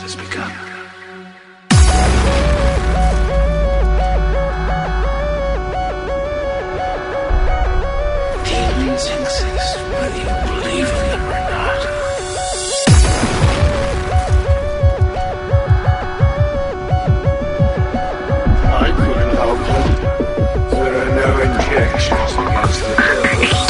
has begun. Demons exist, whether you believe in them or not. I couldn't help it. There are no injections against the devil.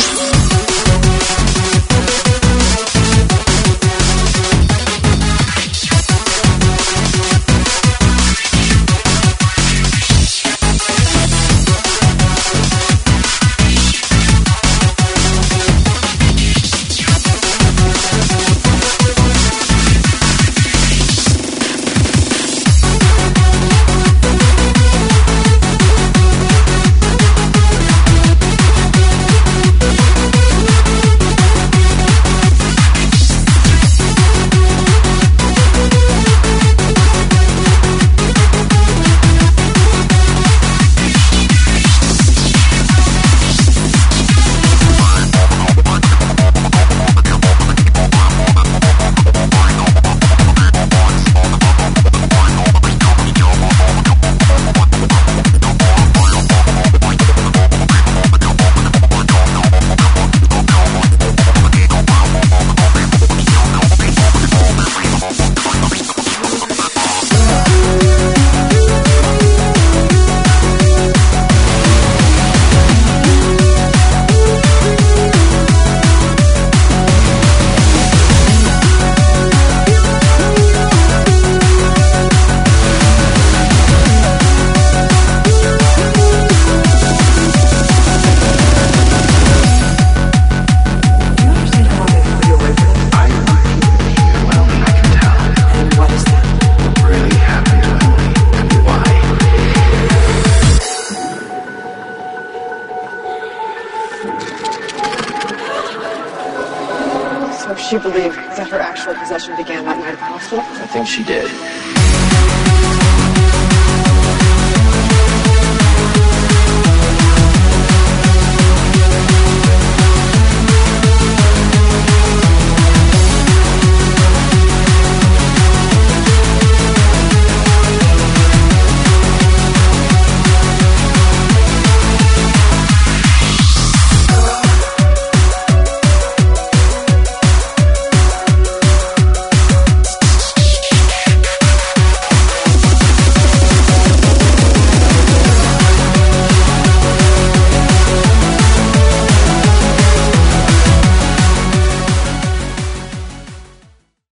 So she believed that her actual possession began that night at the hospital? I think she did.